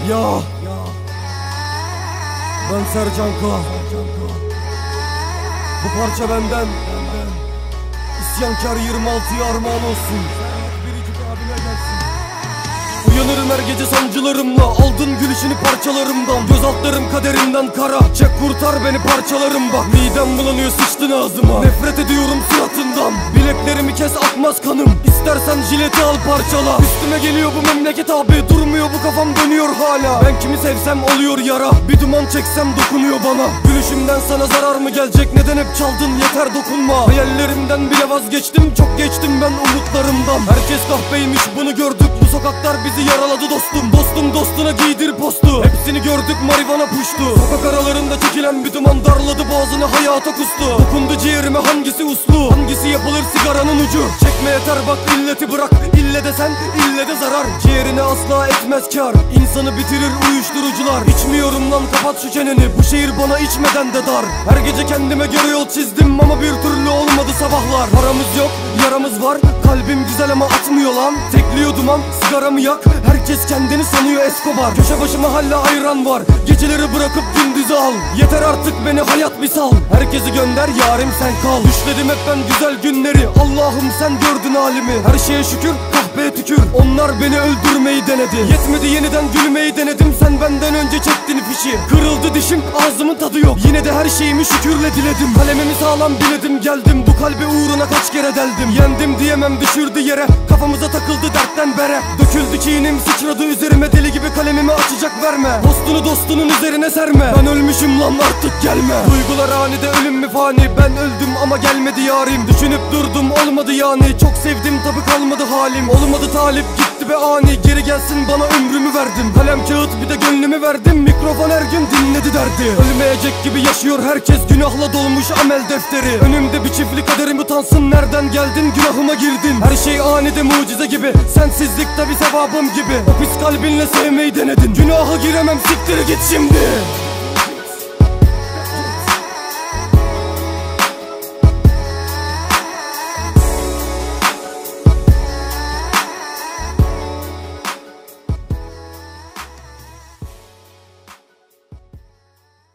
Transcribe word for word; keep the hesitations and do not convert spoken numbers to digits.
Ya ben Sercan K. Bu parça benden İsyankar yirmi altıya armağan olsun. Uyanırım her gece sancılarımla, aldın gülüşünü parçalarımdan. Göz altlarım kaderimden kara, çek kurtar beni parçalarım bak. Midem bulanıyor sıçtın ağzıma, nefret ediyorum suratından. Bileklerimi kes akmaz kanım, İstersen jileti al parçala. Üstüme geliyor bu memleket abi, durmuyor bu kafam dönüyor hala. Ben kimi sevsem oluyor yara, bir duman çeksem dokunuyor bana. Gülüşümden sana zarar mı gelecek, neden hep çaldın yeter dokunma. Hayallerimden bile vazgeçtim, çok geçtim ben umutlarımdan. Herkes kahpeymiş bunu gördük, bu sokaklar bizi yaraladı dostum. Dostum dostuna giydir postu, hepsini gördük marivana puştu. Sokak aralarında çekilen bir duman darladı boğazını, hayata kustu. Dokundu ciğerime hangisi uslu, hangisi yapılır sigaranın ucu. Çekme yeter bak illeti bırak, ille de sen ille de zarar. Ciğerine asla etmez kar, insanı bitirir uyuşturucular. İçmiyorum lan kapat şu çeneni, bu şehir bana içmeden de dar. Her gece kendime göre yol çizdim ama bir türlü olmadı sabahlar. Paramız yok yaramız var, kalbim güzel ama atmıyor lan. Tekliyor duman sigaramı yak, herkes kendini sanıyor Escobar. Köşe başıma hala ayran var, geceleri bırakıp gündüzü al. Yeter artık beni hayat bir sal, herkesi gönder yarim sen kal. Düşledim hep ben güzel günleri, Allah'ım sen gördün halimi. Her şeye şükür kahpeye tükür, onlar beni öldürmeyi denedi. Yetmedi yeniden gülmeyi denedim, sen benden önce çektin fişi. Kırıldı dişim ağzımın tadı yok, yine de her şeyimi şükürle diledim. Kalemimi sağlam biledim geldim, bu kalbi uğruna kaç kere deldim. Yendim diyemem düşürdü yere, kafamıza takıldı dertten bere. Döküldü kinim sıçradı üzerime, deli gibi kalemimi açacak verme. Dostunu dostunun üzerine serme, ben ölmüşüm lan artık gelme. Duygular anide ölüm mü fani, ben öldüm ama gelmedi yarim. Düşünüp durdum olmadı yani, çok sevdim tabi kalmadı halim. Olmadı talip gitti be ani, geri gelsin bana ömrümü verdim. Kalem kağıt bir de gönlümü verdim, mikrofon her gün dinledi derdi. Ölmeyecek gibi yaşıyor herkes, günahla dolmuş amel defteri. Önümde bir çiftlik kaderim utansın, nereden geldin günahıma girdin. Her şey anide mucize gibi, sensizlik tabi sevabım gibi. O pis kalbinle sevmeyi denedin, günaha giremem siktir git şimdi.